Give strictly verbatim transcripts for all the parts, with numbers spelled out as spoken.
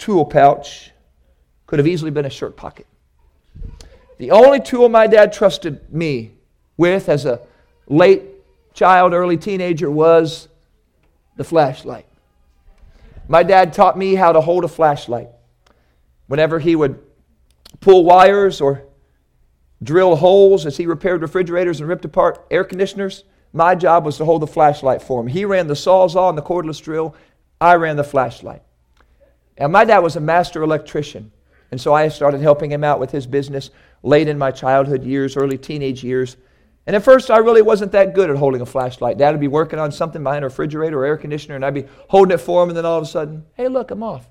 tool pouch could have easily been a shirt pocket. The only tool my dad trusted me with as a late child, early teenager was the flashlight. My dad taught me how to hold a flashlight. Whenever he would pull wires or drill holes as he repaired refrigerators and ripped apart air conditioners, my job was to hold the flashlight for him. He ran the Sawzall and the cordless drill. I ran the flashlight. And my dad was a master electrician. And so I started helping him out with his business late in my childhood years, early teenage years. And at first I really wasn't that good at holding a flashlight. Dad would be working on something behind a refrigerator or air conditioner, and I'd be holding it for him, and then all of a sudden, hey, look, I'm off.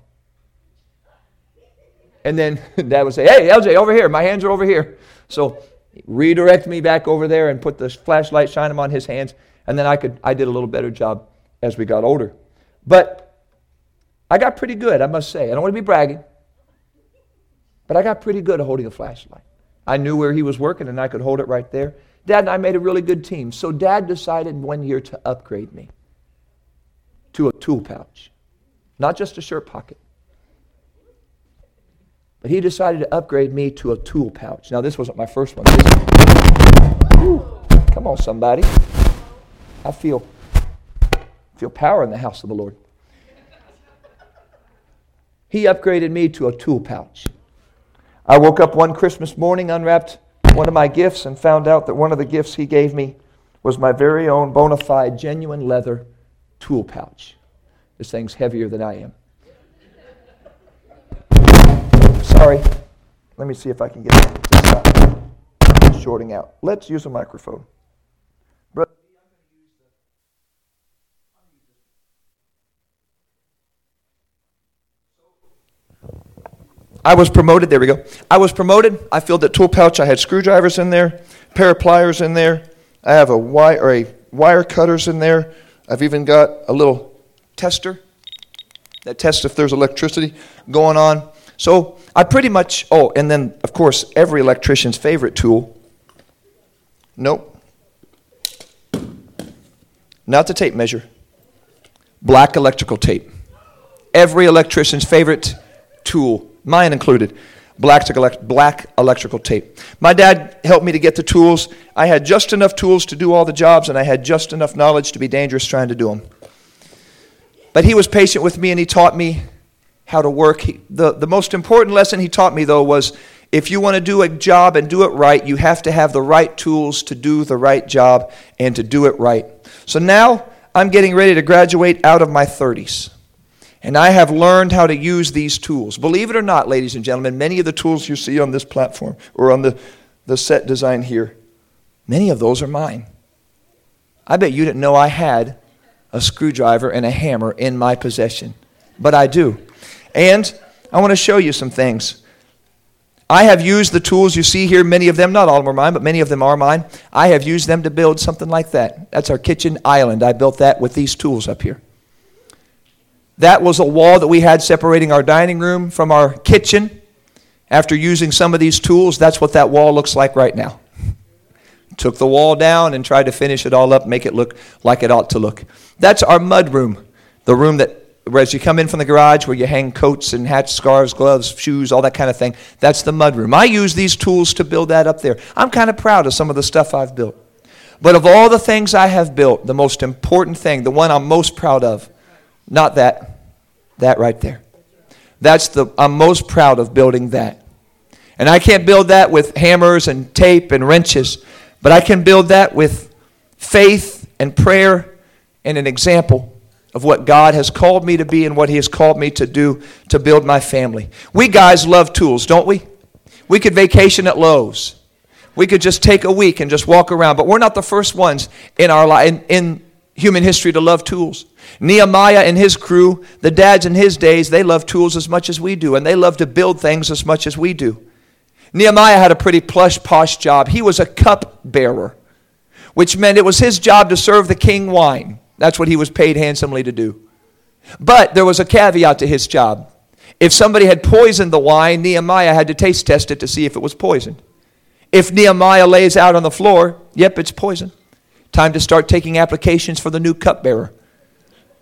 And then Dad would say, hey, L J, over here. My hands are over here. So redirect me back over there and put the flashlight, shine them on his hands, and then I could I did a little better job as we got older. But I got pretty good, I must say. I don't want to be bragging, but I got pretty good at holding a flashlight. I knew where he was working, and I could hold it right there. Dad and I made a really good team. So Dad decided one year to upgrade me to a tool pouch. Not just a shirt pocket. But he decided to upgrade me to a tool pouch. Now, this wasn't my first one. Whew. Come on, somebody. I feel, feel power in the house of the Lord. He upgraded me to a tool pouch. I woke up one Christmas morning, unwrapped one of my gifts, and found out that one of the gifts he gave me was my very own bona fide, genuine leather tool pouch. This thing's heavier than I am. Sorry. Let me see if I can get it to stop shorting out. Let's use a microphone. Brother, I was promoted. There we go. I was promoted. I filled that tool pouch. I had screwdrivers in there, a pair of pliers in there. I have a wire, or a wire cutters in there. I've even got a little tester that tests if there's electricity going on. So I pretty much, oh, and then, of course, every electrician's favorite tool. Nope. Not the tape measure. Black electrical tape. Every electrician's favorite tool, mine included, black, black electrical tape. My dad helped me to get the tools. I had just enough tools to do all the jobs, and I had just enough knowledge to be dangerous trying to do them. But he was patient with me, and he taught me how to work. He, the, the most important lesson he taught me, though, was if you want to do a job and do it right, you have to have the right tools to do the right job and to do it right. So now I'm getting ready to graduate out of my thirties. And I have learned how to use these tools. Believe it or not, ladies and gentlemen, many of the tools you see on this platform or on the, the set design here, many of those are mine. I bet you didn't know I had a screwdriver and a hammer in my possession. But I do. And I want to show you some things. I have used the tools you see here, many of them, not all of them are mine, but many of them are mine. I have used them to build something like that. That's our kitchen island. I built that with these tools up here. That was a wall that we had separating our dining room from our kitchen. After using some of these tools, that's what that wall looks like right now. Took the wall down and tried to finish it all up, make it look like it ought to look. That's our mud room, the room that as you come in from the garage where you hang coats and hats, scarves, gloves, shoes, all that kind of thing. That's the mud room. I use these tools to build that up there. I'm kind of proud of some of the stuff I've built. But of all the things I have built, the most important thing, the one I'm most proud of, not that, that right there. That's the, I'm most proud of building that. And I can't build that with hammers and tape and wrenches, but I can build that with faith and prayer and an example of what God has called me to be and what He has called me to do to build my family. We guys love tools, don't we? We could vacation at Lowe's. We could just take a week and just walk around, but we're not the first ones in our li- in, in human history to love tools. Nehemiah and his crew, the dads in his days, they love tools as much as we do, and they love to build things as much as we do. Nehemiah had a pretty plush, posh job. He was a cup bearer, which meant it was his job to serve the king wine. That's what he was paid handsomely to do. But there was a caveat to his job. If somebody had poisoned the wine, Nehemiah had to taste test it to see if it was poisoned. If Nehemiah lays out on the floor, yep, it's poison. Time to start taking applications for the new cupbearer.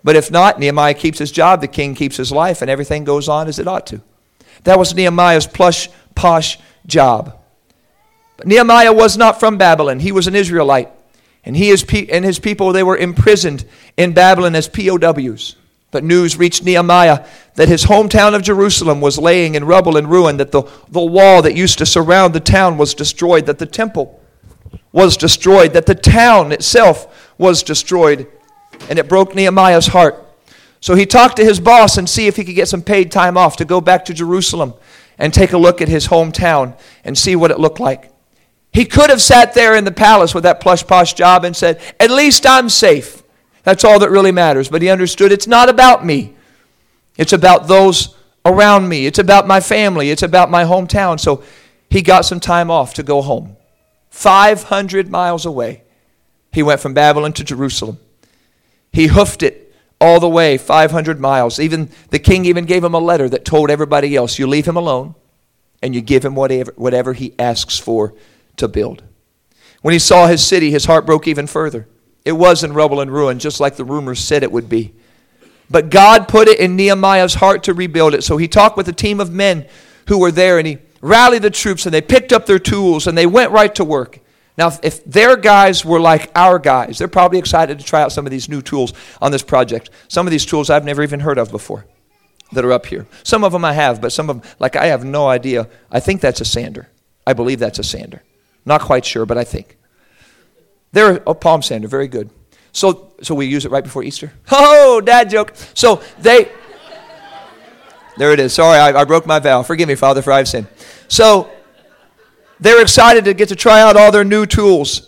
But if not, Nehemiah keeps his job, the king keeps his life, and everything goes on as it ought to. That was Nehemiah's plush, posh job. But Nehemiah was not from Babylon. He was an Israelite. And he is pe- and his people, they were imprisoned in Babylon as P O Ws. But news reached Nehemiah that his hometown of Jerusalem was laying in rubble and ruin, that the, the wall that used to surround the town was destroyed, that the temple was destroyed, that the town itself was destroyed. And it broke Nehemiah's heart. So he talked to his boss and see if he could get some paid time off to go back to Jerusalem and take a look at his hometown and see what it looked like. He could have sat there in the palace with that plush posh job and said, at least I'm safe. That's all that really matters. But he understood it's not about me. It's about those around me. It's about my family. It's about my hometown. So he got some time off to go home. five hundred miles away. He went from Babylon to Jerusalem. He hoofed it all the way, five hundred miles. Even the king even gave him a letter that told everybody else, you leave him alone and you give him whatever, whatever he asks for to build. When he saw his city, his heart broke even further. It was in rubble and ruin, just like the rumors said it would be. But God put it in Nehemiah's heart to rebuild it. So he talked with a team of men who were there, and he rallied the troops, and they picked up their tools, and they went right to work. Now, if, if their guys were like our guys, they're probably excited to try out some of these new tools on this project. Some of these tools I've never even heard of before that are up here. Some of them I have, but some of them, like I have no idea. I think that's a sander. I believe that's a sander. Not quite sure, but I think. They're a palm sander, very good. So so we use it right before Easter. Oh, dad joke. So they, there it is. Sorry, I, I broke my vow. Forgive me, Father, for I've sinned. So they're excited to get to try out all their new tools.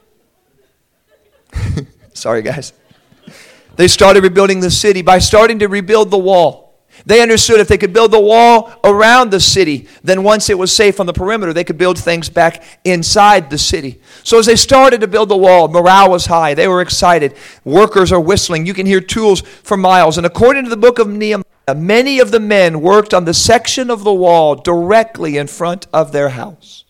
Sorry, guys. They started rebuilding the city by starting to rebuild the wall. They understood if they could build the wall around the city, then once it was safe on the perimeter, they could build things back inside the city. So as they started to build the wall, morale was high. They were excited. Workers are whistling. You can hear tools for miles. And according to the book of Nehemiah, many of the men worked on the section of the wall directly in front of their house.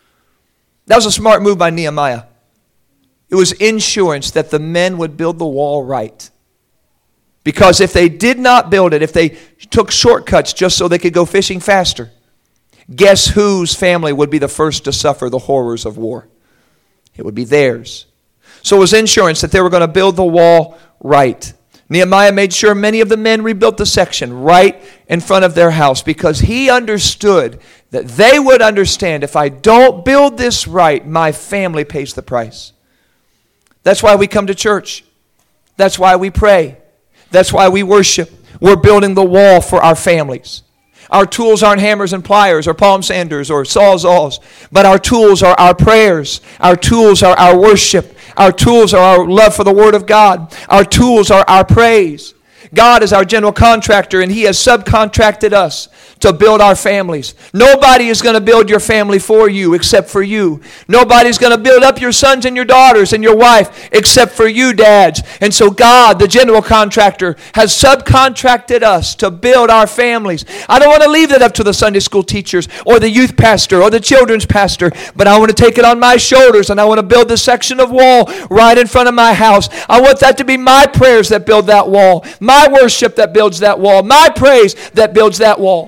That was a smart move by Nehemiah. It was insurance that the men would build the wall right. Because if they did not build it, if they took shortcuts just so they could go fishing faster, guess whose family would be the first to suffer the horrors of war? It would be theirs. So it was insurance that they were going to build the wall right. Nehemiah made sure many of the men rebuilt the section right in front of their house because he understood that they would understand, if I don't build this right, my family pays the price. That's why we come to church. That's why we pray. That's why we worship. We're building the wall for our families. Our tools aren't hammers and pliers or palm sanders or sawzalls, but our tools are our prayers. Our tools are our worship. Our tools are our love for the Word of God. Our tools are our praise. God is our general contractor, and He has subcontracted us to build our families. Nobody is going to build your family for you except for you. Nobody's going to build up your sons and your daughters and your wife except for you, dads. And so God, the general contractor, has subcontracted us to build our families. I don't want to leave that up to the Sunday school teachers or the youth pastor or the children's pastor, but I want to take it on my shoulders, and I want to build this section of wall right in front of my house. I want that to be my prayers that build that wall, my worship that builds that wall, my praise that builds that wall.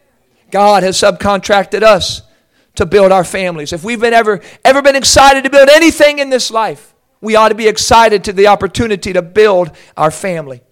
God has subcontracted us to build our families. If we've been ever, ever been excited to build anything in this life, we ought to be excited to the opportunity to build our family.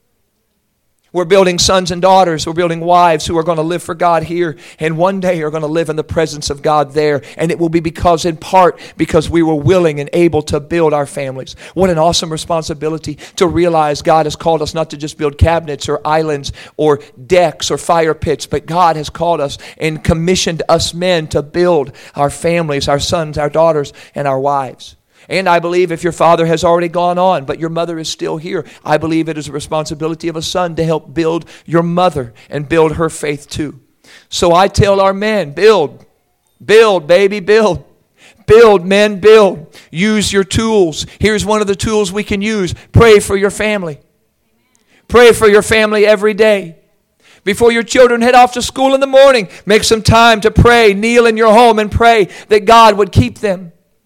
We're building sons and daughters. We're building wives who are going to live for God here and one day are going to live in the presence of God there. And it will be because, in part, because we were willing and able to build our families. What an awesome responsibility to realize God has called us not to just build cabinets or islands or decks or fire pits, but God has called us and commissioned us men to build our families, our sons, our daughters, and our wives. And I believe if your father has already gone on, but your mother is still here, I believe it is a responsibility of a son to help build your mother and build her faith too. So I tell our men, build, build, baby, build. Build, men, build. Use your tools. Here's one of the tools we can use. Pray for your family. Pray for your family every day. Before your children head off to school in the morning, make some time to pray. Kneel in your home and pray that God would keep them.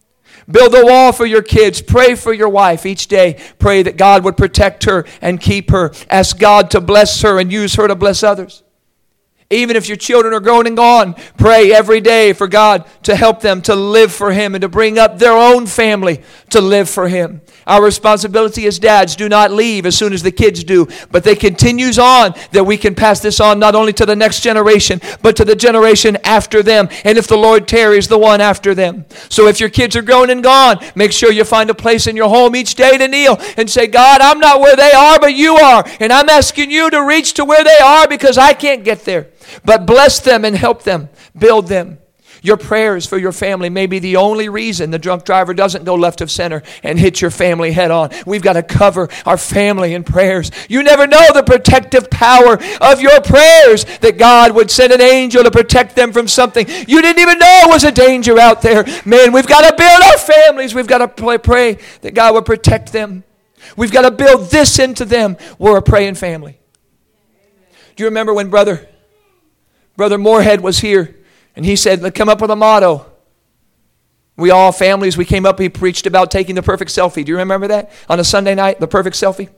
Build a wall for your kids. Pray for your wife each day. Pray that God would protect her and keep her. Ask God to bless her and use her to bless others. Even if your children are grown and gone, pray every day for God to help them to live for Him and to bring up their own family to live for Him. Our responsibility as dads do not leave as soon as the kids do, but they continues on that we can pass this on not only to the next generation, but to the generation after them. And if the Lord tarries, the one after them. So if your kids are grown and gone, make sure you find a place in your home each day to kneel and say, God, I'm not where they are, but you are. And I'm asking you to reach to where they are because I can't get there. But bless them and help them, build them. Your prayers for your family may be the only reason the drunk driver doesn't go left of center and hit your family head on. We've got to cover our family in prayers. You never know the protective power of your prayers, that God would send an angel to protect them from something you didn't even know was a danger out there. Man, we've got to build our families. We've got to pray, pray that God would protect them. We've got to build this into them. We're a praying family. Do you remember when Brother... Brother Moorhead was here, and he said, let's come up with a motto. We all, families, we came up, he preached about taking the perfect selfie. Do you remember that? On a Sunday night, the perfect selfie?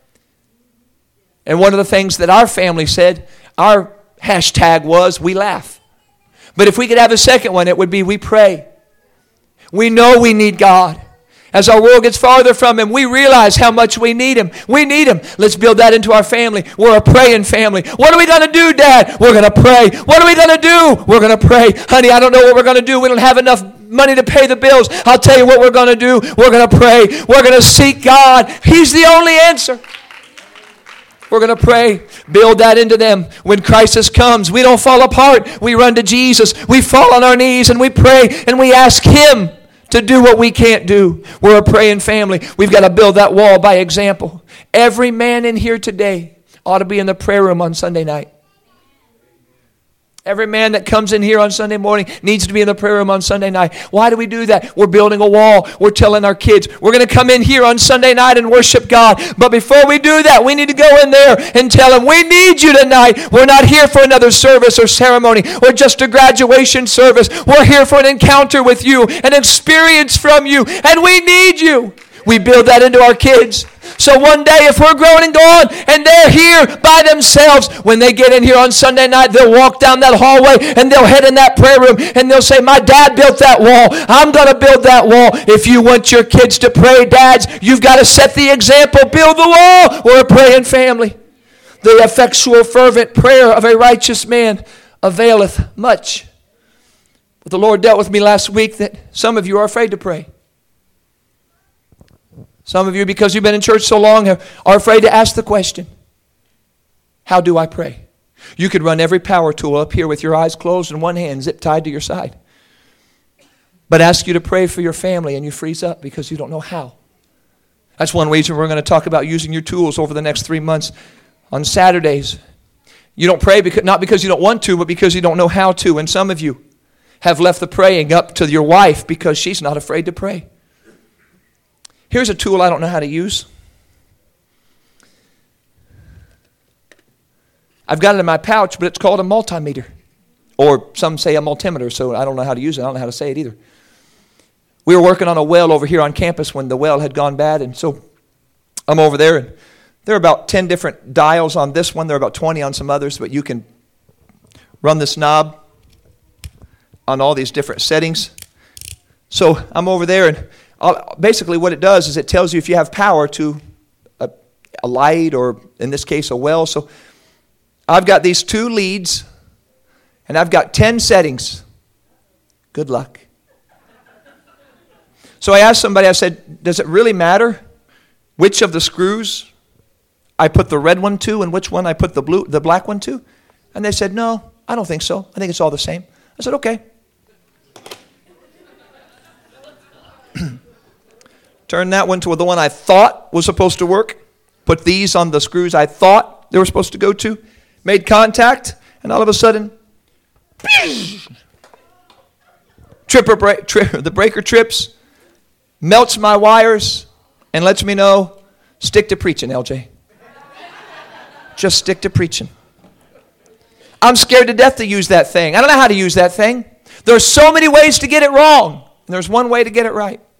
And one of the things that our family said, our hashtag was, we laugh. But if we could have a second one, it would be, we pray. We know we need God. As our world gets farther from Him, we realize how much we need Him. We need Him. Let's build that into our family. We're a praying family. What are we going to do, Dad? We're going to pray. What are we going to do? We're going to pray. Honey, I don't know what we're going to do. We don't have enough money to pay the bills. I'll tell you what we're going to do. We're going to pray. We're going to seek God. He's the only answer. We're going to pray. Build that into them. When crisis comes, we don't fall apart. We run to Jesus. We fall on our knees and we pray and we ask Him to do what we can't do. We're a praying family. We've got to build that wall by example. Every man in here today ought to be in the prayer room on Sunday night. Every man that comes in here on Sunday morning needs to be in the prayer room on Sunday night. Why do we do that? We're building a wall. We're telling our kids, we're going to come in here on Sunday night and worship God. But before we do that, we need to go in there and tell them, we need you tonight. We're not here for another service or ceremony or just a graduation service. We're here for an encounter with you, an experience from you, and we need you. We build that into our kids. So one day if we're grown and gone and they're here by themselves, when they get in here on Sunday night, they'll walk down that hallway and they'll head in that prayer room and they'll say, my dad built that wall. I'm going to build that wall. If you want your kids to pray, dads, you've got to set the example. Build the wall. We're a praying family. The effectual fervent prayer of a righteous man availeth much. But the Lord dealt with me last week that some of you are afraid to pray. Some of you, because you've been in church so long, are afraid to ask the question, how do I pray? You could run every power tool up here with your eyes closed and one hand zip tied to your side. But ask you to pray for your family and you freeze up because you don't know how. That's one reason we're going to talk about using your tools over the next three months on Saturdays. You don't pray because, not because you don't want to, but because you don't know how to. And some of you have left the praying up to your wife because she's not afraid to pray. Here's a tool I don't know how to use. I've got it in my pouch, but it's called a multimeter. Or some say a multimeter, so I don't know how to use it. I don't know how to say it either. We were working on a well over here on campus when the well had gone bad, and so I'm over there, and there are about ten different dials on this one. There are about twenty on some others, but you can run this knob on all these different settings. So I'm over there, and I'll, basically what it does is it tells you if you have power to a, a light or, in this case, a well. So I've got these two leads, and I've got ten settings. Good luck. So I asked somebody, I said, does it really matter which of the screws I put the red one to and which one I put the blue, the black one to? And they said, no, I don't think so. I think it's all the same. I said, okay. Turn that one to the one I thought was supposed to work. Put these on the screws I thought they were supposed to go to. Made contact, and all of a sudden, tripper break, tri- the breaker trips, melts my wires, and lets me know, stick to preaching, L J. Just stick to preaching. I'm scared to death to use that thing. I don't know how to use that thing. There's so many ways to get it wrong. And there's one way to get it right.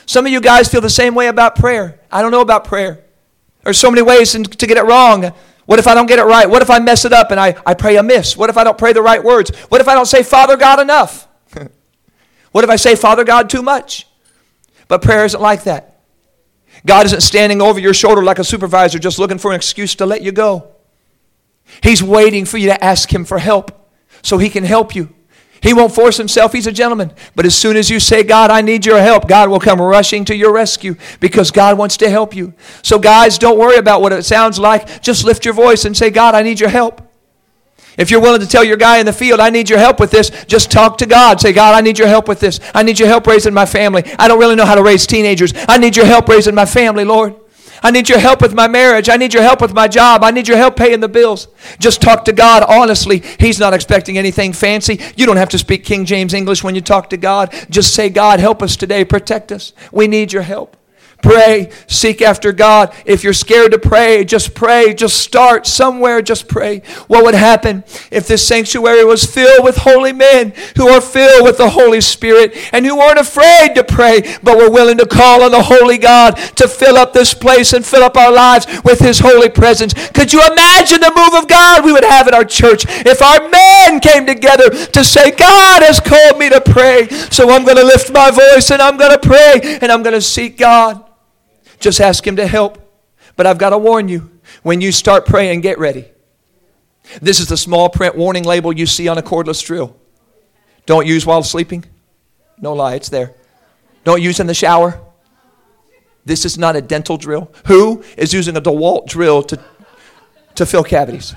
Some of you guys feel the same way about prayer. I don't know about prayer. There's so many ways to get it wrong. What if I don't get it right? What if I mess it up and I, I pray amiss? What if I don't pray the right words? What if I don't say Father God enough? What if I say Father God too much? But prayer isn't like that. God isn't standing over your shoulder like a supervisor just looking for an excuse to let you go. He's waiting for you to ask Him for help so He can help you. He won't force Himself. He's a gentleman. But as soon as you say, God, I need your help, God will come rushing to your rescue because God wants to help you. So guys, don't worry about what it sounds like. Just lift your voice and say, God, I need your help. If you're willing to tell your guy in the field, I need your help with this, just talk to God. Say, God, I need your help with this. I need your help raising my family. I don't really know how to raise teenagers. I need your help raising my family, Lord. I need your help with my marriage. I need your help with my job. I need your help paying the bills. Just talk to God honestly. He's not expecting anything fancy. You don't have to speak King James English when you talk to God. Just say, God, help us today. Protect us. We need your help. Pray. Seek after God. If you're scared to pray, just pray. Just start somewhere. Just pray. What would happen if this sanctuary was filled with holy men who are filled with the Holy Spirit and who aren't afraid to pray, but were willing to call on the Holy God to fill up this place and fill up our lives with His holy presence? Could you imagine the move of God we would have at our church if our men came together to say, God has called me to pray, so I'm going to lift my voice and I'm going to pray and I'm going to seek God. Just ask Him to help. But I've got to warn you, when you start praying, get ready. This is the small print warning label you see on a cordless drill. Don't use while sleeping. No lie, it's there. Don't use in the shower. This is not a dental drill. Who is using a DeWalt drill to, to fill cavities?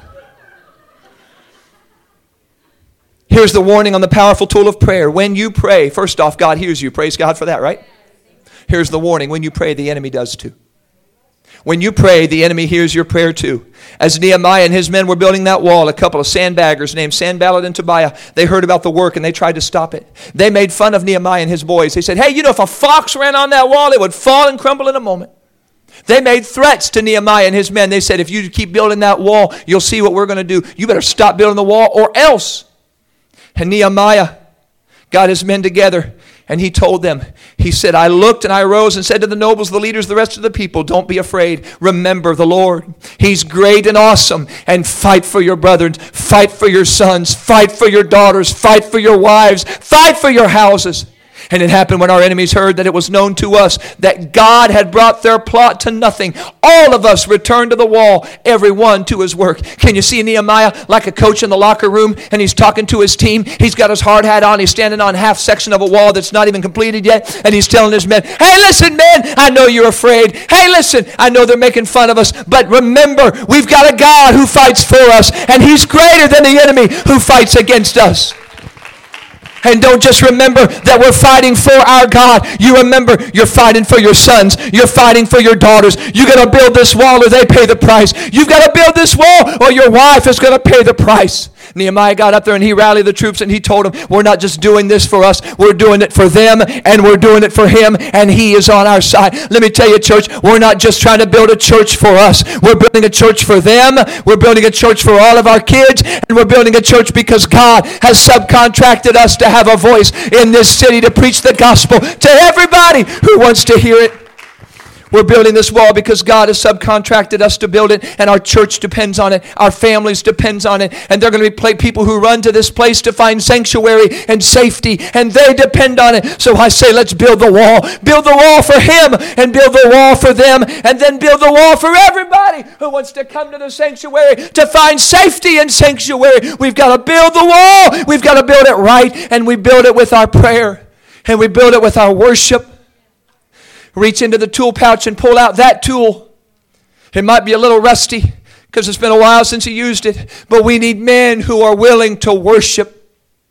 Here's the warning on the powerful tool of prayer. When you pray, first off, God hears you. Praise God for that, right? Here's the warning. When you pray, the enemy does too. When you pray, the enemy hears your prayer too. As Nehemiah and his men were building that wall, a couple of sandbaggers named Sanballat and Tobiah, they heard about the work and they tried to stop it. They made fun of Nehemiah and his boys. They said, hey, you know, if a fox ran on that wall, it would fall and crumble in a moment. They made threats to Nehemiah and his men. They said, if you keep building that wall, you'll see what we're going to do. You better stop building the wall or else. And Nehemiah got his men together. And he told them, he said, I looked and I arose and said to the nobles, the leaders, the rest of the people, don't be afraid. Remember the Lord. He's great and awesome. And fight for your brethren. Fight for your sons. Fight for your daughters. Fight for your wives. Fight for your houses. And it happened when our enemies heard that it was known to us that God had brought their plot to nothing. All of us returned to the wall, every one to his work. Can you see Nehemiah like a coach in the locker room and he's talking to his team? He's got his hard hat on. He's standing on half section of a wall that's not even completed yet. And he's telling his men, hey, listen, men, I know you're afraid. Hey, listen, I know they're making fun of us. But remember, we've got a God who fights for us. And he's greater than the enemy who fights against us. And don't just remember that we're fighting for our God. You remember you're fighting for your sons. You're fighting for your daughters. You're going to build this wall or they pay the price. You've got to build this wall or your wife is going to pay the price. Nehemiah got up there and he rallied the troops and he told them, we're not just doing this for us. We're doing it for them and we're doing it for him and he is on our side. Let me tell you, church, we're not just trying to build a church for us. We're building a church for them. We're building a church for all of our kids. And we're building a church because God has subcontracted us to have a voice in this city to preach the gospel to everybody who wants to hear it. We're building this wall because God has subcontracted us to build it, and our church depends on it. Our families depends on it, and they're going to be people who run to this place to find sanctuary and safety, and they depend on it. So I say, let's build the wall. Build the wall for him, and build the wall for them, and then build the wall for everybody who wants to come to the sanctuary to find safety and sanctuary. We've got to build the wall. We've got to build it right, and we build it with our prayer, and we build it with our worship. Reach into the tool pouch and pull out that tool. It might be a little rusty because it's been a while since you used it, but we need men who are willing to worship.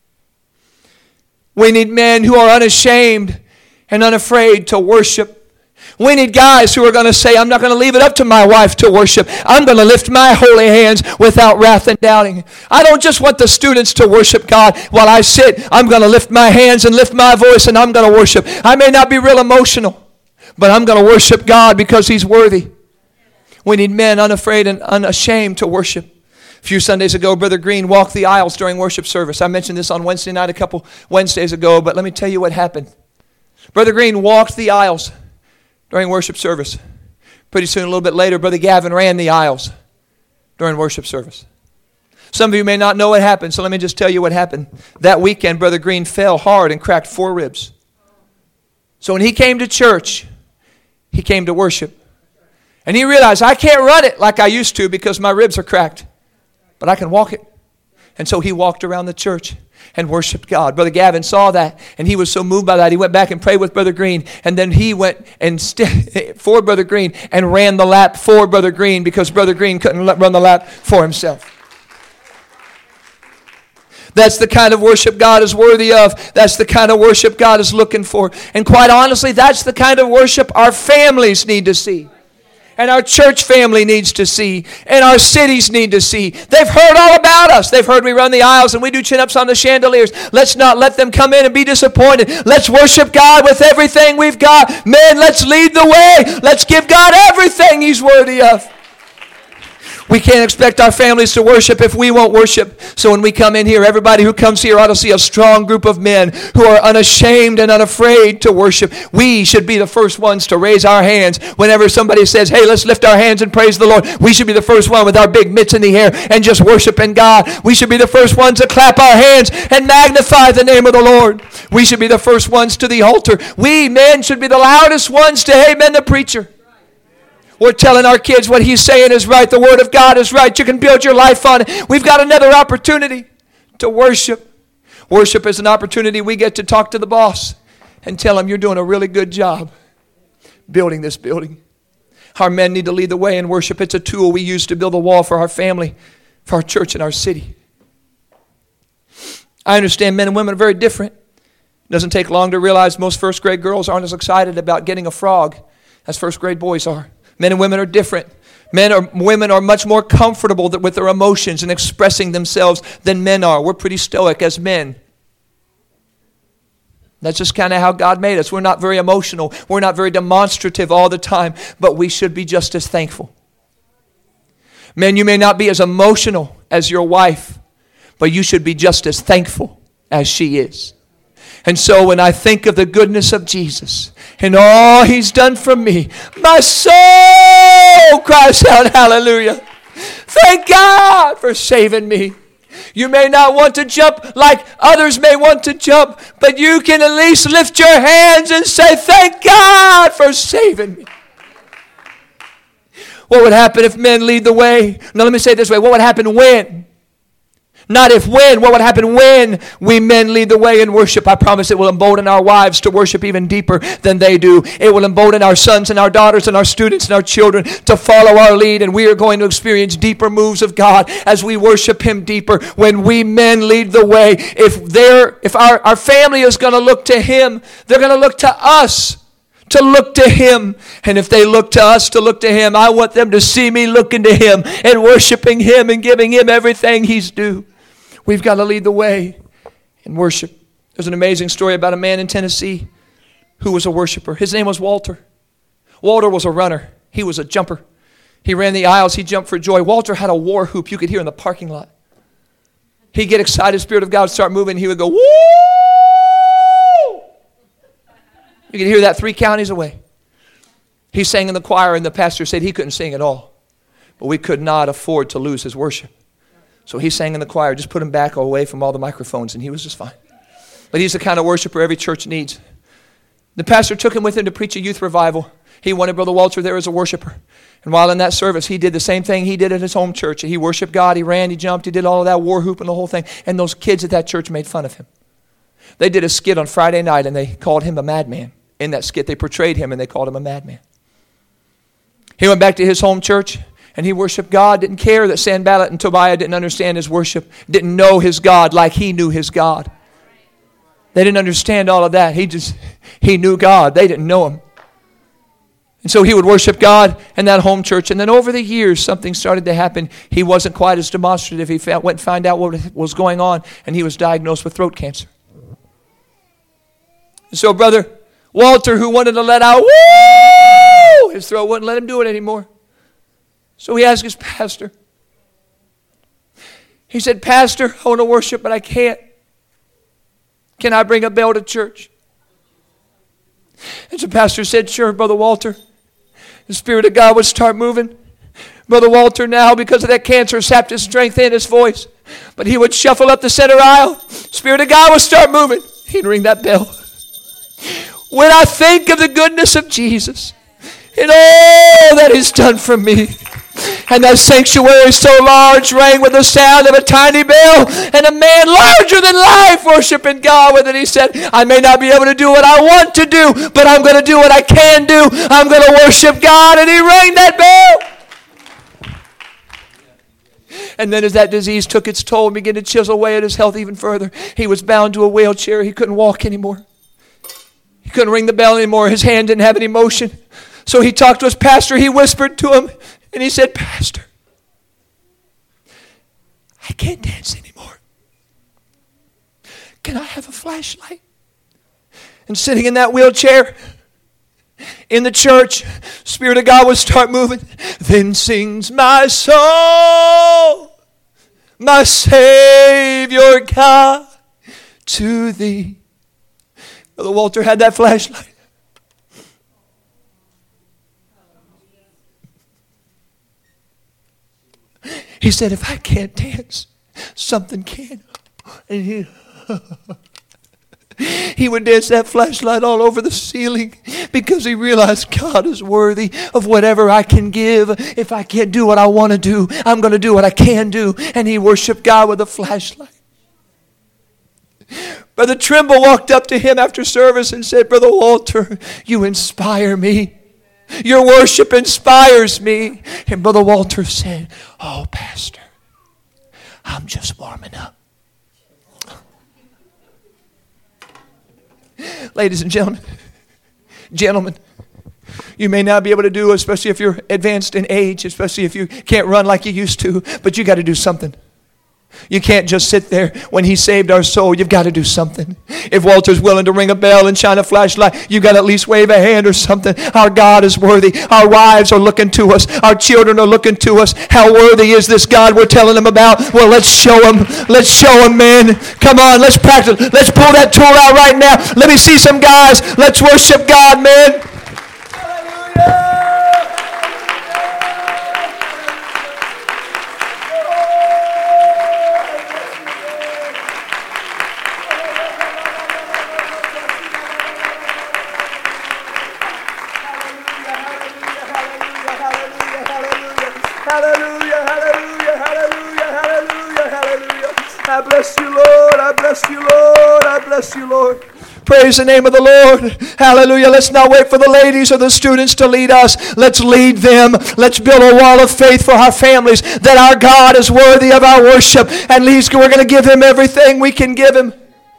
We need men who are unashamed and unafraid to worship. We need guys who are going to say, I'm not going to leave it up to my wife to worship. I'm going to lift my holy hands without wrath and doubting. I don't just want the students to worship God while I sit. I'm going to lift my hands and lift my voice and I'm going to worship. I may not be real emotional, but I'm going to worship God because he's worthy. We need men unafraid and unashamed to worship. A few Sundays ago, Brother Green walked the aisles during worship service. I mentioned this on Wednesday night a couple Wednesdays ago, but let me tell you what happened. Brother Green walked the aisles during worship service. Pretty soon, a little bit later, Brother Gavin ran the aisles during worship service. Some of you may not know what happened, so let me just tell you what happened. That weekend, Brother Green fell hard and cracked four ribs. So when he came to church, he came to worship. And he realized, I can't run it like I used to because my ribs are cracked. But I can walk it. And so he walked around the church and worshiped God. Brother Gavin saw that, and he was so moved by that, he went back and prayed with Brother Green, and then he went and st- for Brother Green and ran the lap for Brother Green because Brother Green couldn't run the lap for himself. That's the kind of worship God is worthy of. That's the kind of worship God is looking for. And quite honestly, that's the kind of worship our families need to see. And our church family needs to see. And our cities need to see. They've heard all about us. They've heard we run the aisles and we do chin-ups on the chandeliers. Let's not let them come in and be disappointed. Let's worship God with everything we've got. Men, let's lead the way. Let's give God everything He's worthy of. We can't expect our families to worship if we won't worship. So when we come in here, everybody who comes here ought to see a strong group of men who are unashamed and unafraid to worship. We should be the first ones to raise our hands. Whenever somebody says, hey, let's lift our hands and praise the Lord, we should be the first one with our big mitts in the air and just worshiping God. We should be the first ones to clap our hands and magnify the name of the Lord. We should be the first ones to the altar. We men should be the loudest ones to amen the preacher. We're telling our kids what he's saying is right. The Word of God is right. You can build your life on it. We've got another opportunity to worship. Worship is an opportunity we get to talk to the boss and tell him you're doing a really good job building this building. Our men need to lead the way in worship. It's a tool we use to build a wall for our family, for our church and our city. I understand men and women are very different. It doesn't take long to realize most first grade girls aren't as excited about getting a frog as first grade boys are. Men and women are different. Men or women are much more comfortable with their emotions and expressing themselves than men are. We're pretty stoic as men. That's just kind of how God made us. We're not very emotional. We're not very demonstrative all the time, but we should be just as thankful. Men, you may not be as emotional as your wife, but you should be just as thankful as she is. And so when I think of the goodness of Jesus and all He's done for me, my soul cries out, hallelujah. Thank God for saving me. You may not want to jump like others may want to jump, but you can at least lift your hands and say, thank God for saving me. What would happen if men lead the way? Now let me say it this way. What would happen when? Not if, when. What would happen when we men lead the way in worship? I promise it will embolden our wives to worship even deeper than they do. It will embolden our sons and our daughters and our students and our children to follow our lead. And we are going to experience deeper moves of God as we worship Him deeper when we men lead the way. If they're, if our, our family is going to look to Him, they're going to look to us to look to Him. And if they look to us to look to Him, I want them to see me looking to Him and worshiping Him and giving Him everything He's due. We've got to lead the way in worship. There's an amazing story about a man in Tennessee who was a worshiper. His name was Walter. Walter was a runner. He was a jumper. He ran the aisles. He jumped for joy. Walter had a war whoop you could hear in the parking lot. He'd get excited. Spirit of God would start moving. He would go, woo! You could hear that three counties away. He sang in the choir, and the pastor said he couldn't sing at all. But we could not afford to lose his worship. So he sang in the choir, just put him back away from all the microphones, and he was just fine. But he's the kind of worshiper every church needs. The pastor took him with him to preach a youth revival. He wanted Brother Walter there as a worshiper. And while in that service, he did the same thing he did at his home church. He worshiped God, he ran, he jumped, he did all of that war whoop and the whole thing. And those kids at that church made fun of him. They did a skit on Friday night, and they called him a madman. In that skit, they portrayed him, and they called him a madman. He went back to his home church, and he worshiped God, didn't care that Sanballat and Tobiah didn't understand his worship, didn't know his God like he knew his God. They didn't understand all of that. He just, he knew God. They didn't know Him. And so he would worship God in that home church. And then over the years, something started to happen. He wasn't quite as demonstrative. He went and found out what was going on, and he was diagnosed with throat cancer. And so Brother Walter, who wanted to let out, woo! His throat wouldn't let him do it anymore. So he asked his pastor. He said, Pastor, I want to worship, but I can't. Can I bring a bell to church? And so pastor said, sure, Brother Walter. The Spirit of God would start moving. Brother Walter now, because of that cancer, sapped his strength and his voice. But he would shuffle up the center aisle. Spirit of God would start moving. He'd ring that bell. When I think of the goodness of Jesus and all that He's done for me, and that sanctuary so large rang with the sound of a tiny bell, and a man larger than life worshiping God with it. He said, I may not be able to do what I want to do, but I'm going to do what I can do. I'm going to worship God. And he rang that bell. And then as that disease took its toll and began to chisel away at his health even further, he was bound to a wheelchair. He couldn't walk anymore. He couldn't ring the bell anymore. His hand didn't have any motion. So he talked to his pastor. He whispered to him, and he said, Pastor, I can't dance anymore. Can I have a flashlight? And sitting in that wheelchair in the church, Spirit of God would start moving. Then sings my soul, my Savior God, to thee. Brother Walter had that flashlight. He said, if I can't dance, something can. And he, he would dance that flashlight all over the ceiling because he realized God is worthy of whatever I can give. If I can't do what I want to do, I'm going to do what I can do. And he worshiped God with a flashlight. Brother Trimble walked up to him after service and said, Brother Walter, you inspire me. Your worship inspires me. And Brother Walter said, oh, Pastor, I'm just warming up. Ladies and gentlemen, gentlemen, you may not be able to do, especially if you're advanced in age, especially if you can't run like you used to, but you got to do something. You can't just sit there. When He saved our soul, you've got to do something. If Walter's willing to ring a bell and shine a flashlight, you've got to at least wave a hand or something. Our God is worthy. Our wives are looking to us. Our children are looking to us. How worthy is this God we're telling them about? Well, let's show Him. Let's show Him, men. Come on, let's practice. Let's pull that tool out right now. Let me see some guys. Let's worship God, man. Hallelujah. Hallelujah, hallelujah, hallelujah, hallelujah, hallelujah. I bless you, Lord. I bless you, Lord. I bless you, Lord. Praise the name of the Lord. Hallelujah. Let's not wait for the ladies or the students to lead us. Let's lead them. Let's build a wall of faith for our families that our God is worthy of our worship. And we're going to give Him everything we can give Him.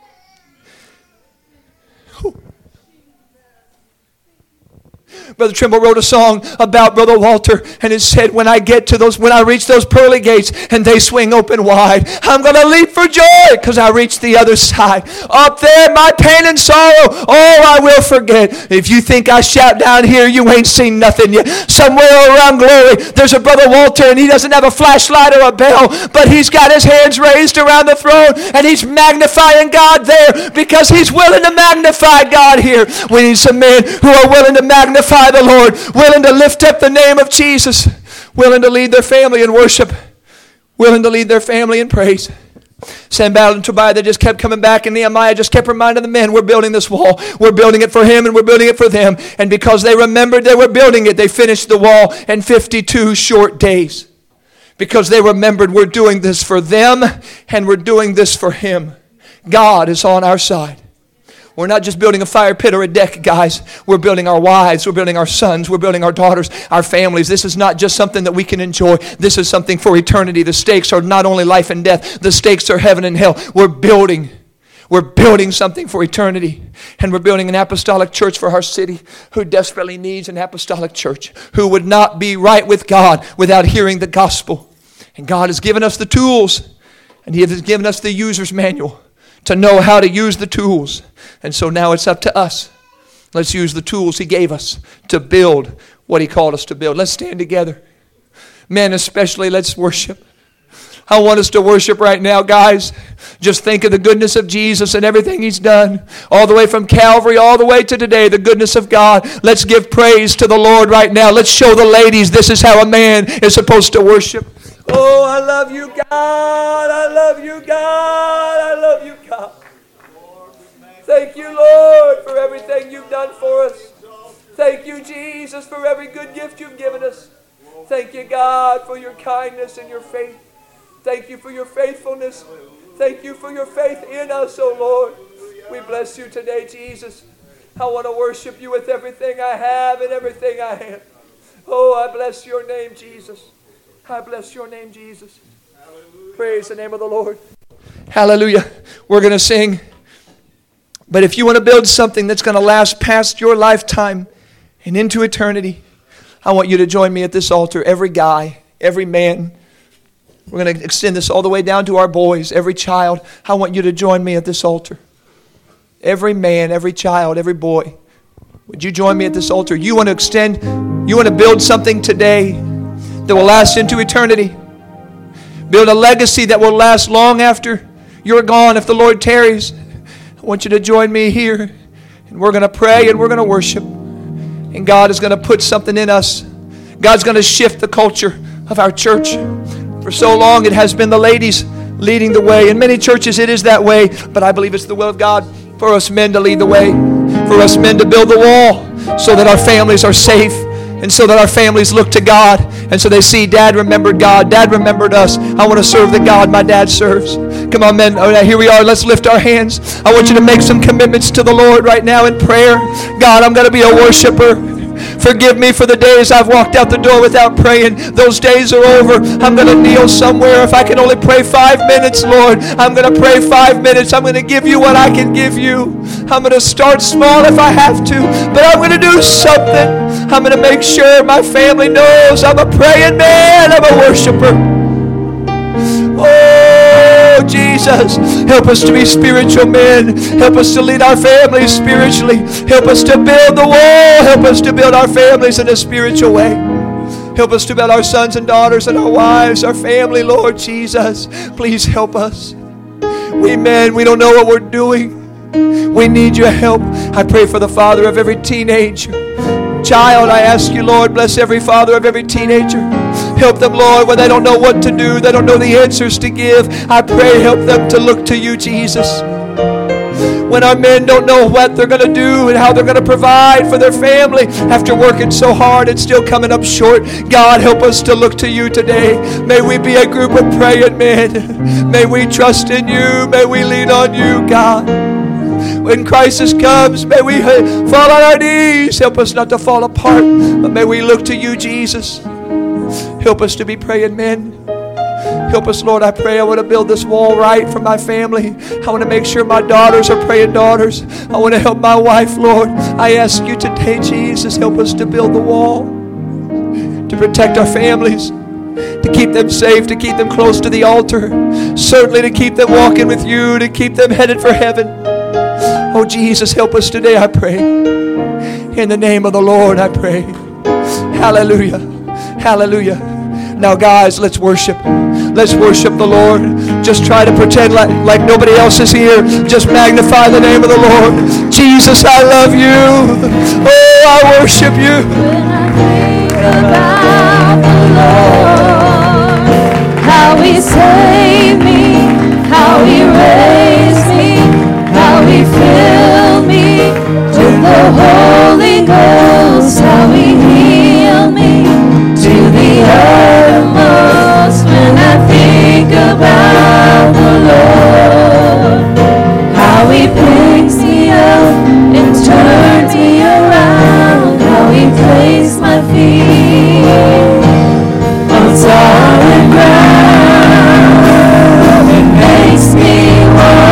Brother Trimble wrote a song about Brother Walter, and it said, when I get to those, when I reach those pearly gates and they swing open wide, I'm going to leap for joy because I reached the other side. Up there, my pain and sorrow, all I will forget. If you think I shout down here, you ain't seen nothing yet. Somewhere around glory, there's a Brother Walter, and he doesn't have a flashlight or a bell, but he's got his hands raised around the throne, and he's magnifying God there because he's willing to magnify God here. We need some men who are willing to magnify the Lord, willing to lift up the name of Jesus, willing to lead their family in worship, willing to lead their family in praise. Sanballat and Tobiah, they just kept coming back, and Nehemiah just kept reminding the men, we're building this wall. We're building it for him, and we're building it for them. And because they remembered they were building it, they finished the wall in fifty-two short days. Because they remembered we're doing this for them, and we're doing this for him. God is on our side. We're not just building a fire pit or a deck, guys. We're building our wives. We're building our sons. We're building our daughters, our families. This is not just something that we can enjoy. This is something for eternity. The stakes are not only life and death. The stakes are heaven and hell. We're building. We're building something for eternity. And we're building an apostolic church for our city who desperately needs an apostolic church, who would not be right with God without hearing the gospel. And God has given us the tools, and He has given us the user's manual to know how to use the tools. And so now it's up to us. Let's use the tools He gave us to build what He called us to build. Let's stand together. Men especially, let's worship. I want us to worship right now, guys. Just think of the goodness of Jesus and everything He's done. All the way from Calvary, all the way to today, the goodness of God. Let's give praise to the Lord right now. Let's show the ladies this is how a man is supposed to worship. Oh, I love you, God. I love you, God. I love you, God. Thank you, Lord, for everything You've done for us. Thank you, Jesus, for every good gift You've given us. Thank you, God, for Your kindness and Your faith. Thank You for Your faithfulness. Thank You for Your faith in us, oh Lord. We bless You today, Jesus. I want to worship You with everything I have and everything I am. Oh, I bless Your name, Jesus. I bless Your name, Jesus. Praise the name of the Lord. Hallelujah. We're going to sing. But if you want to build something that's going to last past your lifetime and into eternity, I want you to join me at this altar. Every guy, every man. We're going to extend this all the way down to our boys, every child. I want you to join me at this altar. Every man, every child, every boy. Would you join me at this altar? You want to extend, you want to build something today that will last into eternity. Build a legacy that will last long after you're gone if the Lord tarries. I want you to join me here. And we're going to pray and we're going to worship. And God is going to put something in us. God's going to shift the culture of our church. For so long it has been the ladies leading the way. In many churches it is that way. But I believe it's the will of God for us men to lead the way. For us men to build the wall so that our families are safe. And so that our families look to God. And so they see Dad remembered God. Dad remembered us. I want to serve the God my dad serves. Come on, men. Oh, here we are. Let's lift our hands. I want you to make some commitments to the Lord right now in prayer. God, I'm going to be a worshiper. Forgive me for the days I've walked out the door without praying. Those days are over. I'm going to kneel somewhere. If I can only pray five minutes, Lord, I'm going to pray five minutes. I'm going to give You what I can give You. I'm going to start small if I have to, but I'm going to do something. I'm going to make sure my family knows I'm a praying man. I'm a worshiper. Oh, Jesus, help us to be spiritual men. Help us to lead our families spiritually. Help us to build the wall. Help us to build our families in a spiritual way. Help us to build our sons and daughters and our wives, our family, Lord Jesus. Please help us. We men, we don't know what we're doing. We need Your help. I pray for the father of every teenager. Child, I ask You, Lord, bless every father of every teenager. Help them, Lord, when they don't know what to do. They don't know the answers to give. I pray, help them to look to You, Jesus. When our men don't know what they're going to do and how they're going to provide for their family after working so hard and still coming up short, God, help us to look to You today. May we be a group of praying men. May we trust in You. May we lean on You, God. When crisis comes, may we fall on our knees. Help us not to fall apart, but may we look to You, Jesus. Help us to be praying men. Help us, Lord, I pray. I want to build this wall right for my family. I want to make sure my daughters are praying daughters. I want to help my wife, Lord. I ask You today, Jesus, help us to build the wall, to protect our families, to keep them safe, to keep them close to the altar, certainly to keep them walking with You, to keep them headed for heaven. Oh, Jesus, help us today, I pray. In the name of the Lord, I pray. Hallelujah. Hallelujah. Now, guys, let's worship. Let's worship the Lord. Just try to pretend like, like nobody else is here. Just magnify the name of the Lord. Jesus, I love You. Oh, I worship You. When I think about the Lord, how He saved me, how He raised me, how He filled me with the Holy Ghost, how He healed me to the uttermost. When I think about the Lord, how He picks me up and turns me around, how He placed my feet on solid ground and makes me walk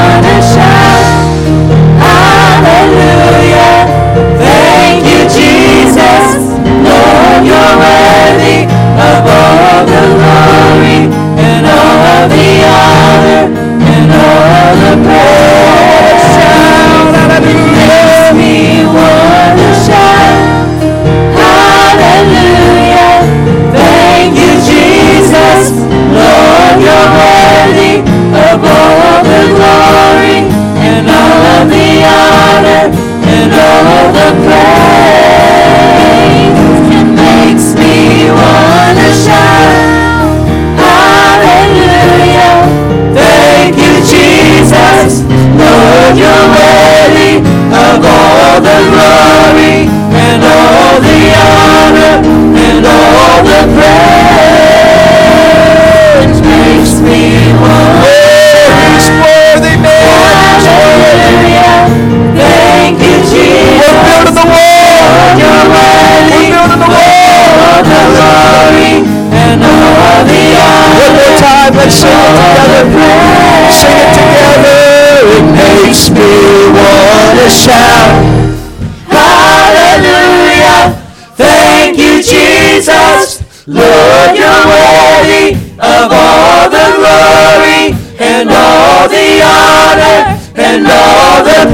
makes me want to shout. Hallelujah. Thank you, Jesus. Lord, you're worthy of all the glory and all the honor and all the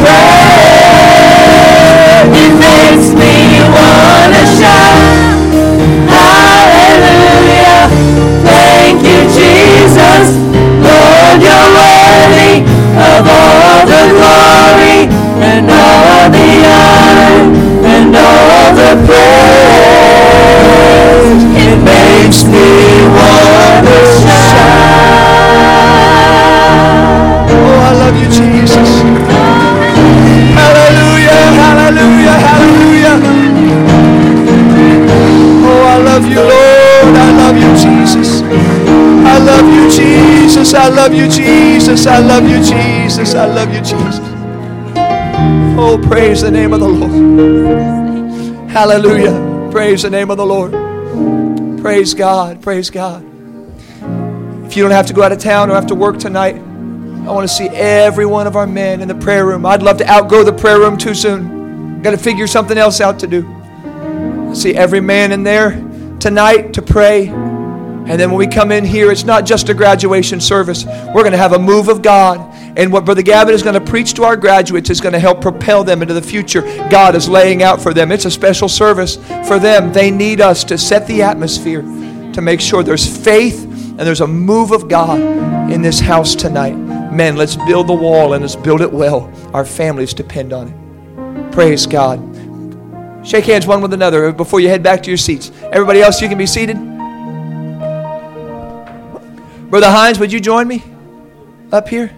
praise. It makes me want to shout. Hallelujah. Thank you, Jesus. Lord, you're worthy of all the glory and all the honor and all the praise. It makes me want to shout. Oh, I love you, Jesus. Hallelujah, hallelujah, hallelujah. Oh, I love you, Lord. I love you, Jesus. I love you, Jesus. I love you, Jesus. I love you, Jesus. I love you, Jesus. Oh, praise the name of the Lord. Hallelujah. Praise the name of the Lord. Praise God. Praise God. If you don't have to go out of town or have to work tonight, I want to see every one of our men in the prayer room. I'd love to outgrow the prayer room too soon. Got to figure something else out to do. I see every man in there tonight to pray. And then when we come in here, it's not just a graduation service. We're going to have a move of God. And what Brother Gavin is going to preach to our graduates is going to help propel them into the future God is laying out for them. It's a special service for them. They need us to set the atmosphere to make sure there's faith and there's a move of God in this house tonight. Men, let's build the wall and let's build it well. Our families depend on it. Praise God. Shake hands one with another before you head back to your seats. Everybody else, you can be seated. Brother Hines, would you join me up here?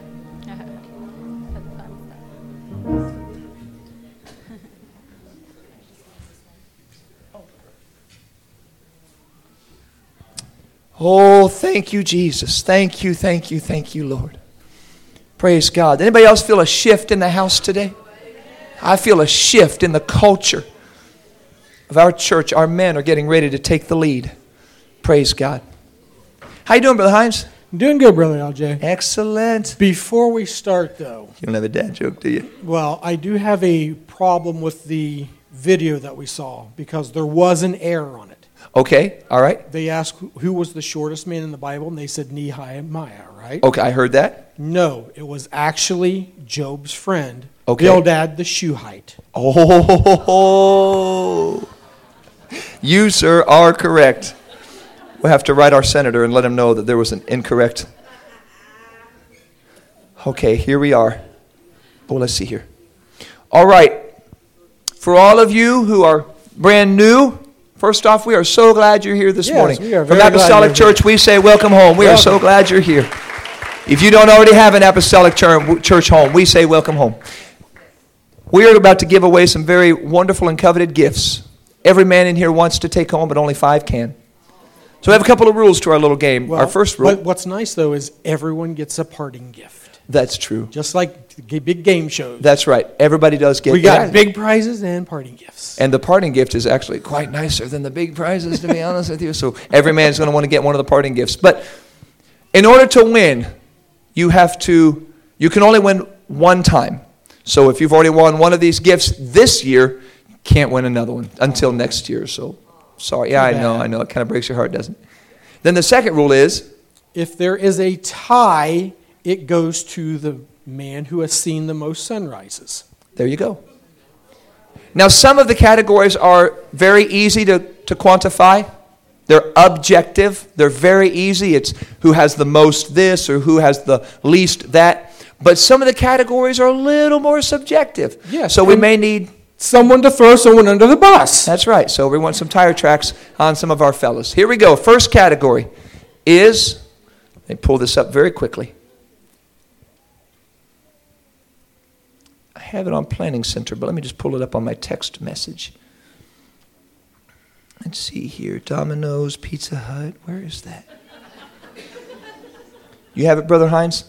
Oh, thank you, Jesus. Thank you, thank you, thank you, Lord. Praise God. Anybody else feel a shift in the house today? I feel a shift in the culture of our church. Our men are getting ready to take the lead. Praise God. How you doing, Brother Hines? I'm doing good, Brother L J. Excellent. Before we start, though. You don't have a dad joke, do you? Well, I do have a problem with the video that we saw because there was an error on it. Okay, all right. They asked who was the shortest man in the Bible, and they said Nehemiah, right? Okay, I heard that. No, it was actually Job's friend, Okay. Bildad the Shuhite. Oh, you, sir, are correct. We'll have to write our senator and let him know that there was an incorrect. Okay, here we are. Oh, let's see here. All right. For all of you who are brand new, first off, we are so glad you're here this Yes, morning. we are From very glad Apostolic you're here. Church, we say welcome home. We are Welcome. so glad you're here. If you don't already have an Apostolic Church home, we say welcome home. We are about to give away some very wonderful and coveted gifts. Every man in here wants to take home, but only five can. So we have a couple of rules to our little game. Well, our first rule. But what's nice, though, is everyone gets a parting gift. That's true. Just like the big game shows. That's right. Everybody does get. We got yeah. big prizes and parting gifts. And the parting gift is actually quite nicer than the big prizes, to be honest with you. So every man's going to want to get one of the parting gifts. But in order to win, you have to. You can only win one time. So if you've already won one of these gifts this year, you can't win another one until next year. So sorry. Yeah, I know. I know. It kind of breaks your heart, doesn't it? Then the second rule is, if there is a tie, it goes to the man who has seen the most sunrises. there you go. Now, some of the categories are very easy to, to quantify. They're objective. They're very easy. It's who has the most this or who has the least that. But some of the categories are a little more subjective. Yes, So we and- may need... Someone to throw someone under the bus. That's right. So we want some tire tracks on some of our fellas. Here we go. First category is... Let me pull this up very quickly. I have it on Planning Center, but let me just pull it up on my text message. Let's see here. Domino's, Pizza Hut. Where is that? You have it, Brother Hines?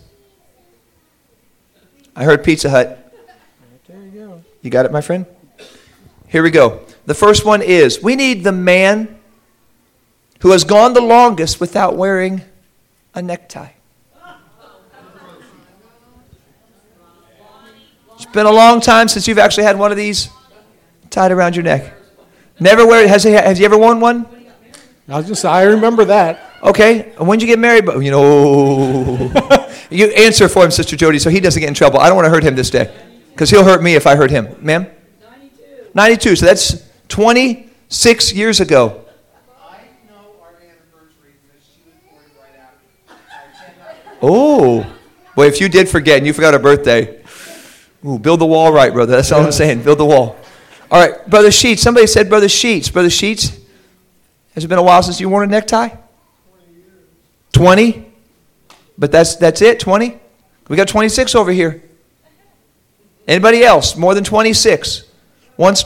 I heard Pizza Hut. There you go. You got it, my friend? Here we go. The first one is, we need the man who has gone the longest without wearing a necktie. It's been a long time since you've actually had one of these tied around your neck. Never wear it. Has he, has he ever worn one? I was just, I remember that. Okay. When did you get married? But you know, you answer for him, Sister Jody, so he doesn't get in trouble. I don't want to hurt him this day because he'll hurt me if I hurt him. Ma'am? ninety-two. ninety-two. So that's twenty-six years ago. I know our anniversary because she was born right after. Oh. Boy, if you did forget and you forgot her birthday, ooh, build the wall right, brother. That's all I'm saying. Build the wall. All right, Brother Sheets. Somebody said Brother Sheets. Brother Sheets, has it been a while since you worn a necktie? twenty? But that's that's it, twenty? We got twenty-six over here. Anybody else? More than twenty-six? Once?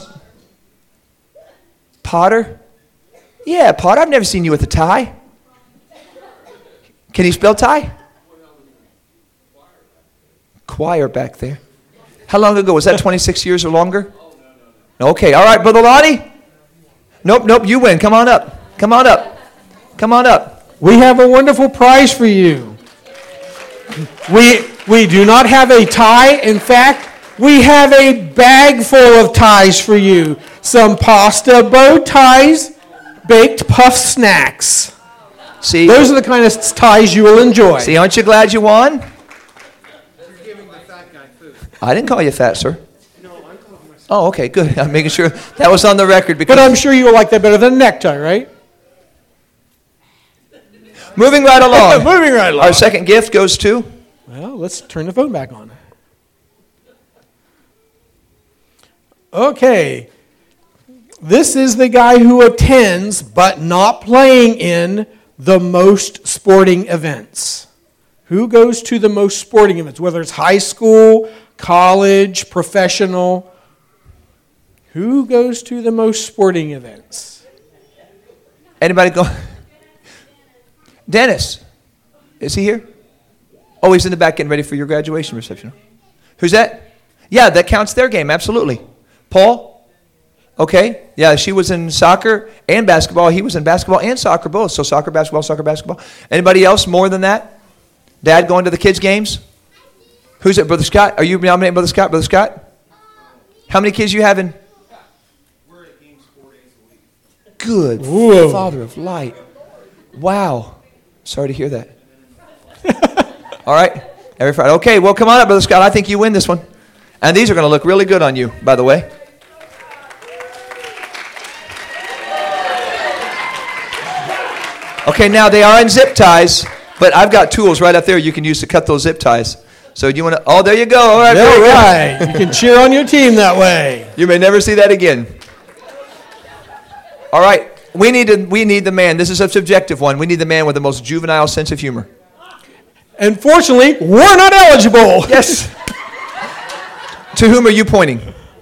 Potter? Yeah, Potter, I've never seen you with a tie. Can you spell tie? Choir back there. How long ago? Was that twenty-six years or longer? Okay, all right, Brother Lonnie. Nope, nope, you win. Come on up. Come on up. Come on up. We have a wonderful prize for you. We, we do not have a tie. In fact, we have a bag full of ties for you. Some pasta bow ties, baked puff snacks. See, those are the kind of ties you will enjoy. See, aren't you glad you won? I didn't call you fat, sir. No, I'm calling myself. Oh, okay, good. I'm making sure that was on the record. Because but I'm sure you will like that better than a necktie, right? Moving right along. Moving right along. Our second gift goes to? Well, let's turn the phone back on. Okay. This is the guy who attends but not playing in the most sporting events. Who goes to the most sporting events, whether it's high school, college, professional? Who goes to the most sporting events? Anybody go? Dennis. Is he here? Oh, he's in the back getting ready for your graduation reception. Who's that? Yeah, that counts their game, absolutely. Paul? Okay. Yeah, she was in soccer and basketball. He was in basketball and soccer both. So soccer, basketball, soccer, basketball. Anybody else more than that? Dad going to the kids' games? Who's it? Brother Scott? Are you nominating Brother Scott? Brother Scott? How many kids you having? We're at games four days a week. Good Whoa. Father of light. Wow. Sorry to hear that. All right. Every Friday. Okay, well, come on up, Brother Scott. I think you win this one. And these are going to look really good on you, by the way. Okay, now they are in zip ties. But I've got tools right up there you can use to cut those zip ties. So do you want to? Oh, there you go. All right. All right. You can cheer on your team that way. You may never see that again. All right. We need to, we need the man. This is a subjective one. We need the man with the most juvenile sense of humor. Unfortunately, we're not eligible. Yes. To whom are you pointing?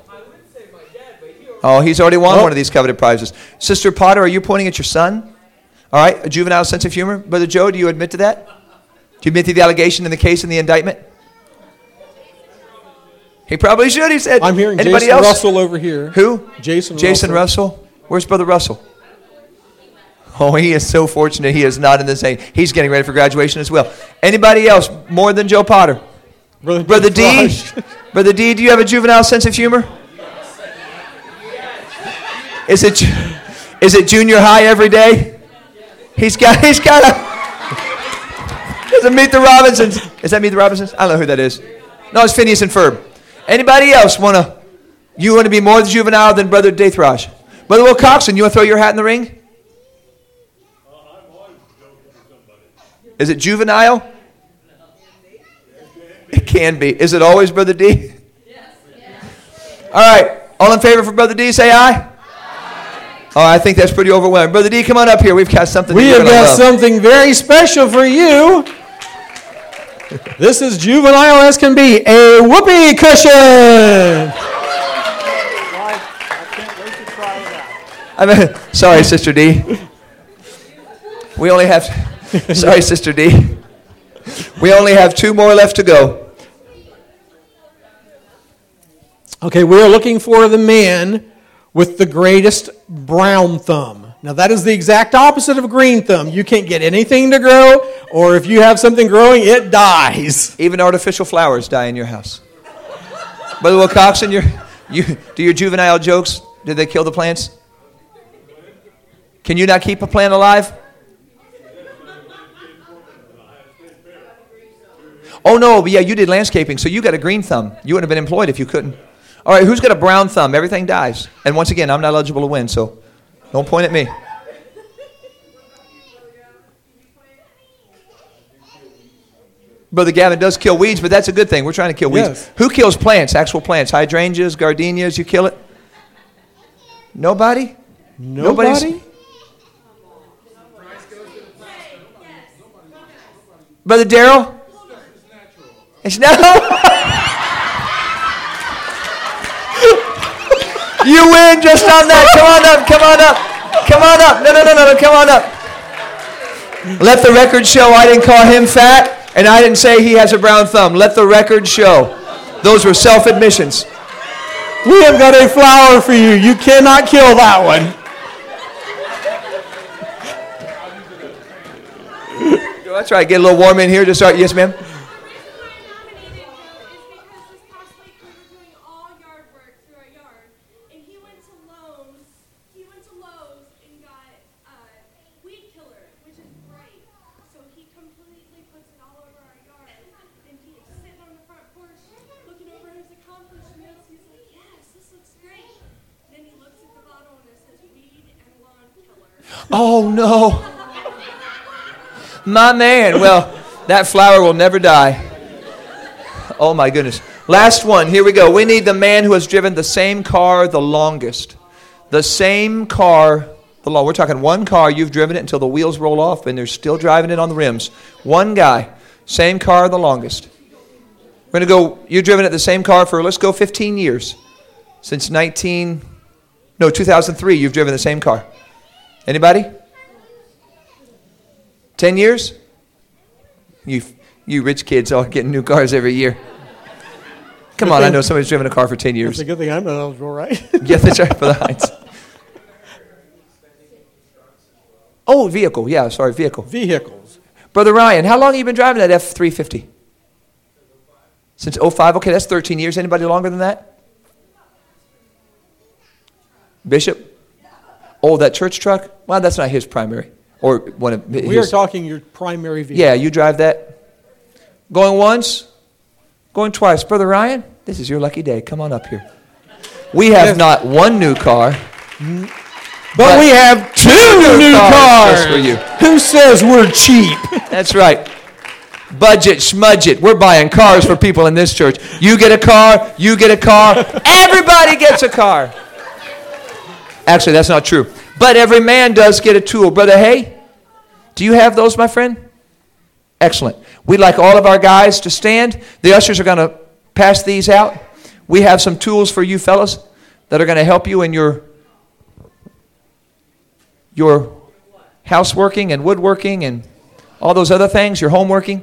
Oh, he's already won oh. one of these coveted prizes. Sister Potter, are you pointing at your son? All right, a juvenile sense of humor. Brother Joe, do you admit to that? Do you admit to the allegation in the case and the indictment? He probably should, he said. I'm hearing Anybody Jason else? Russell over here. Who? Jason, Jason Russell. Russell. Where's Brother Russell? Oh, he is so fortunate he is not in this age. He's getting ready for graduation as well. Anybody else more than Joe Potter? Brother, Brother D? D? Brother D, do you have a juvenile sense of humor? Is it, is it junior high every day? He's got, he's got a, does it Meet the Robinsons? Is that Meet the Robinsons? I don't know who that is. No, it's Phineas and Ferb. Anybody else want to, you want to be more juvenile than Brother Dathraj? Brother Will Coxon, you want to throw your hat in the ring? Is it juvenile? It can be. Is it always Brother D? All right. All in favor for Brother D, say aye. Oh, I think that's pretty overwhelming. Brother D, come on up here. We've got something We that have you're got gonna love. something very special for you. This is juvenile as can be, a whoopee cushion. I can't wait to try it out. I mean, sorry, Sister D. We only have, sorry, Sister D. We only have two more left to go. Okay, we are looking for the man with the greatest brown thumb. Now, that is the exact opposite of a green thumb. You can't get anything to grow, or if you have something growing, it dies. Even artificial flowers die in your house. Brother Wilcoxon, your, you, do your juvenile jokes, did they kill the plants? Can you not keep a plant alive? Oh, no, but yeah, you did landscaping, so you got a green thumb. You wouldn't have been employed if you couldn't. All right, who's got a brown thumb? Everything dies. And once again, I'm not eligible to win, so don't point at me. Brother Gavin does kill weeds, but that's a good thing. We're trying to kill weeds. Yes. Who kills plants, actual plants? Hydrangeas, gardenias, you kill it? Nobody? Nobody? Nobody's- Brother Darrell? It's no. You win just on that. Come on up. Come on up. Come on up. No, no, no, no, no. Come on up. Let the record show I didn't call him fat, and I didn't say he has a brown thumb. Let the record show. Those were self-admissions. We have got a flower for you. You cannot kill that one. That's right. Get a little warm in here to start. Yes, ma'am. Oh, no. My man. Well, that flower will never die. Oh, my goodness. Last one. Here we go. We need the man who has driven the same car the longest. The same car the long. We're talking one car. You've driven it until the wheels roll off, and they're still driving it on the rims. One guy. Same car the longest. We're going to go. You've driven it the same car for, let's go, fifteen years. Since nineteen, no, two thousand three, you've driven the same car. Anybody? Ten years? You you rich kids all getting new cars every year. Come on, I know somebody's driven a car for ten years. It's a good thing I'm not eligible, right? Yeah, that's right, for the Heinz. Oh, vehicle. Yeah, sorry, vehicle. Vehicles. Brother Ryan, how long have you been driving that F three fifty? Since oh five? Okay, that's thirteen years. Anybody longer than that? Bishop? Oh, that church truck? Well, that's not his primary. Or one of his. We are talking your primary vehicle. Yeah, you drive that. Going once? Going twice. Brother Ryan, this is your lucky day. Come on up here. We have Yes. not one new car. But, But we have two, two new cars cars. just for you. Who says we're cheap? That's right. Budget, smudget. We're buying cars for people in this church. You get a car, you get a car, everybody gets a car. Actually, that's not true. But every man does get a tool. Brother Hay, do you have those, my friend? Excellent. We'd like all of our guys to stand. The ushers are going to pass these out. We have some tools for you fellas that are going to help you in your, your houseworking and woodworking and all those other things, your homeworking.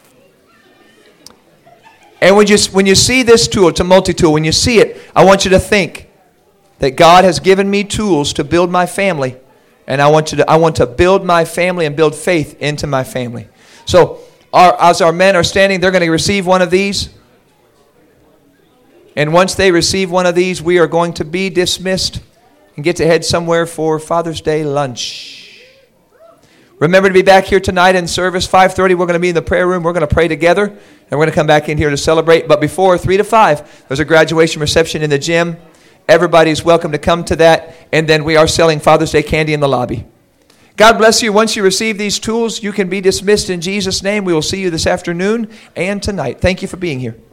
And when you, when you see this tool, it's a multi-tool. When you see it, I want you to think that God has given me tools to build my family. And I want, you to, I want to build my family and build faith into my family. So our, as our men are standing, they're going to receive one of these. And once they receive one of these, we are going to be dismissed and get to head somewhere for Father's Day lunch. Remember to be back here tonight in service, five thirty. We're going to be in the prayer room. We're going to pray together. And we're going to come back in here to celebrate. But before three to five, there's a graduation reception in the gym. Everybody's welcome to come to that. And then we are selling Father's Day candy in the lobby. God bless you. Once you receive these tools, you can be dismissed in Jesus' name. We will see you this afternoon and tonight. Thank you for being here.